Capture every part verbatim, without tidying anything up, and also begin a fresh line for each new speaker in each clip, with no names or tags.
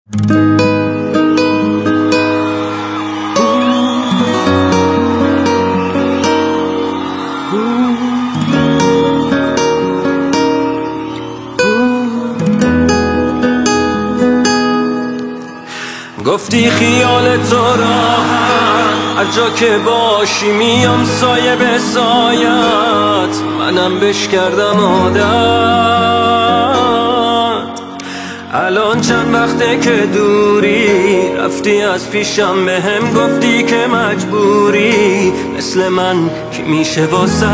گفتی خیال تو راحت هر جا که باشی میام سایه به سایت، منم بش کردم عادت. الان چند وقته که دوری، رفتی از پیشم به هم گفتی که مجبوری، مثل من کی میشه واسط.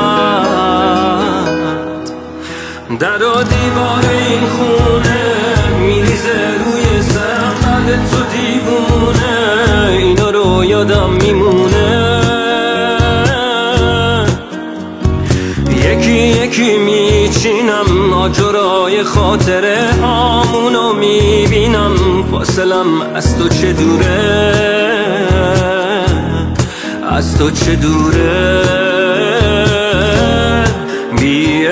در و دیوار این خونه میریزه روی سرم بعد تو دیوونه، اینا رو یادم میمونه. یکی یکی میچینم آجرای خاطره هامونو میبینم، فاصلم از تو چه دوره، از تو چه دوره. بی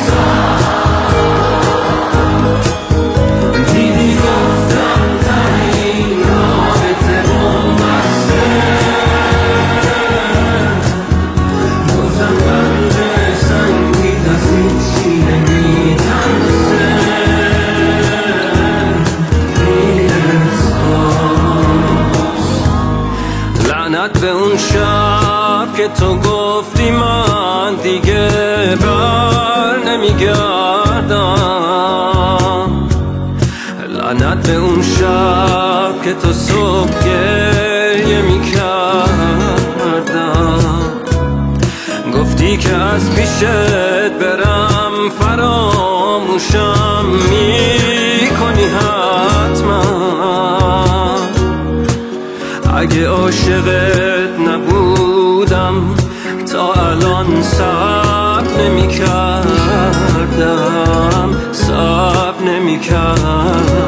لعنت به اون شب که تو گفتی من دیگه بر نمیگردم، لعنت به اون شب که تو صبح گریه میکردم. گفتی که از پیشت برم فراموشم میکنی حتما، اگه عاشقت نبودم تا الان صبر نمی کردم، صبر نمی کردم.